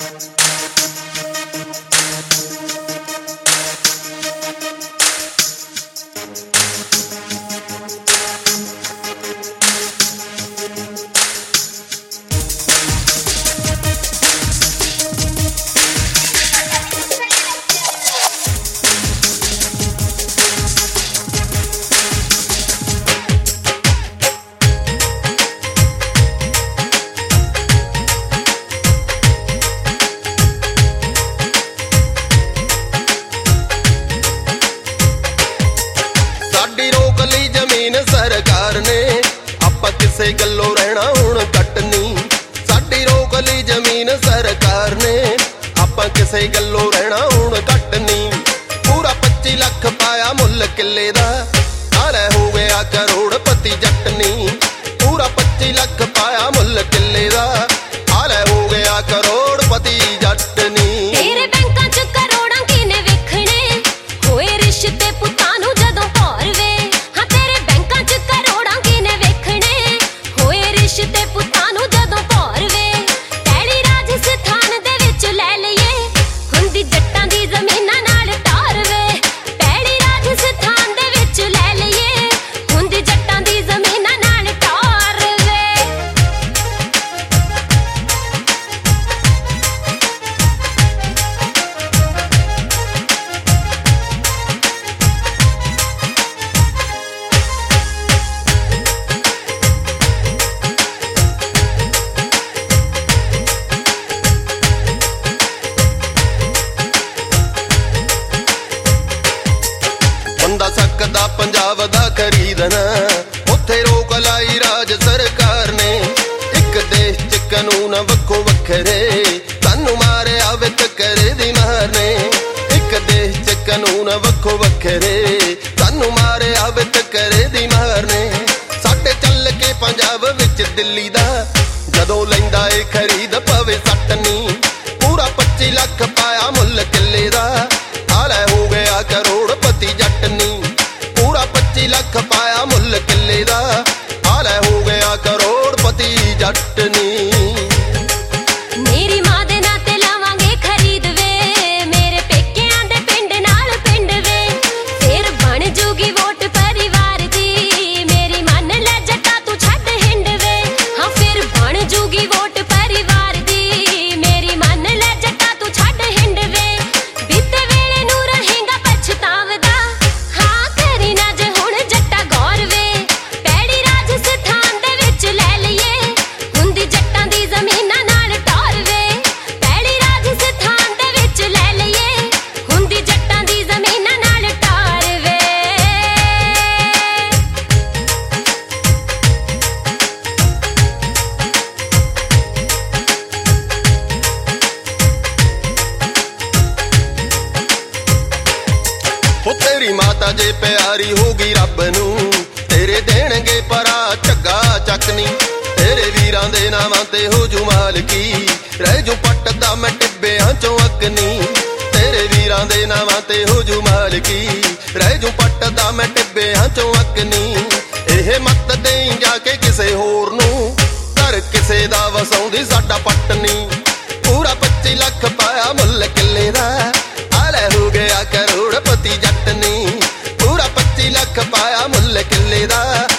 सरकार ने आपां किसे गल्लों रहना हुण घट नहीं। साडी रोक लई जमीन सरकार ने आपां किसे गल्लों रहना हुण घट नहीं। पूरा 25 लाख पाया मुल किले दा, आले हो गया करोड़पति जट नहीं। पूरा 25 लाख पाया मुल किले दा, आले हो गया करोड़पति जट नहीं। तेरे बैंकां च करोड़ां किने वेखणे होए रिश्ते पुत्तां नूं जदों भौर वे। हां तेरे बैंकां च करोड़ां किने वेखणे होए रिश्ते पुत्तां नूं जदों भौर वे। पैली राजस्थान दे विच लै लईए हुंदी जट्टां दी ज़मीनां नाल टार वे। पैली राजस्थान दे विच लै लईए हुंदी जट्टां दी ज़मीनां नाल टार वे। बंदा सकदा पंजाब दा खरीदना, उत्थे रोक लाई राज सरकार ने। एक देश च कानून वक्खो वखरे, सानू मारिया वित करे दी मारने। एक देश च कानून वक्खो वखरे, सानू मारिया वित करे दी मारने। साडे चल के पंजाब विच दिल्ली दा जदों लैंदा ए खरीद पवे सट नहीं। पूरा 25 लाख पाया मुल किले दा, आले हो गया करोड़पति जट नहीं। पूरा 25 लाख पाया मुल किले दा, आले हो गया करोड़पति जट नहीं। मेरी मां दे नाते लावांगे खरीद वे, मेरे पेकियां दे पिंड नाल पिंड वे। फिर बन जूगी वोट परिवार दी, मेरी मन ले जट्टा तू छड्ड हिंड वे। हां फिर बन जूगी वोट परिवार दी, मेरी मन ले जट्टा तू छड्ड हिंड वे। बीते वेले नूं रहेगा पछतावदा, हां करी ना जे हुण जट्टा गौर वे। पैड़ी राजस्थान दे विच लै लईए हुंदी जट्टां दी ज़मीनां नाल टार वे। पैड़ी राजस्थान दे विच लै लईए हुंदी जट्टां दी ज़मीनां नाल टार वे। ओ तेरी माता जे प्यारी होगी रब नू, तेरे देणगे परा झग्गा चकनी। तेरे वीरां दे नावां ते हो जू मालकी, रह जू पटदा मैं टिब्बियां चों अग्नी। तेरे वीरां दे नावां ते हो जू मालकी, रह जू पटदा मैं टिब्बियां चों अग्नी। एह मत देई जाके किसे होर नू, घर किसे दा वसाउंदी साडा पटनी। पूरा 25 लाख पाया मुल किले दा, आले हो गया करोड़पति जट नहीं। पूरा 25 लाख पाया मुल किले दा,